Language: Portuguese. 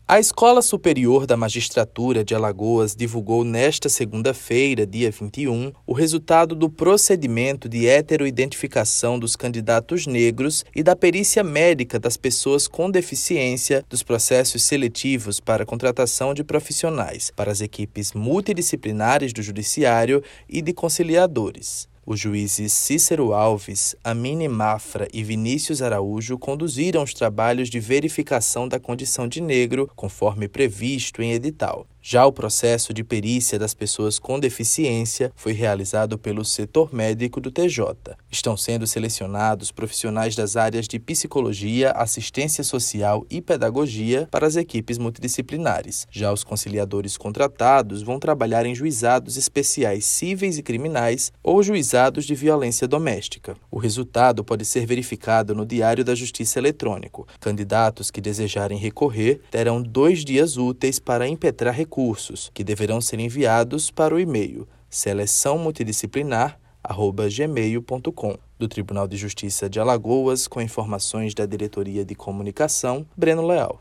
A Escola Superior da Magistratura de Alagoas divulgou nesta segunda-feira, dia 21, o resultado do procedimento de heteroidentificação dos candidatos negros e da perícia médica das pessoas com deficiência dos processos seletivos para a contratação de profissionais para as equipes multidisciplinares do Judiciário e de conciliadores. Os juízes Cícero Alves, Amine Mafra e Vinícius Araújo conduziram os trabalhos de verificação da condição de negro, conforme previsto em edital. Já o processo de perícia das pessoas com deficiência foi realizado pelo setor médico do TJ. Estão sendo selecionados profissionais das áreas de psicologia, assistência social e pedagogia para as equipes multidisciplinares. Já os conciliadores contratados vão trabalhar em juizados especiais cíveis e criminais ou juizados de violência doméstica. O resultado pode ser verificado no Diário da Justiça eletrônico. Candidatos que desejarem recorrer terão 2 dias úteis para impetrar recursos, que deverão ser enviados para o e-mail seleçãomultidisciplinar@gmail.com. Do Tribunal de Justiça de Alagoas, com informações da Diretoria de Comunicação, Breno Leal.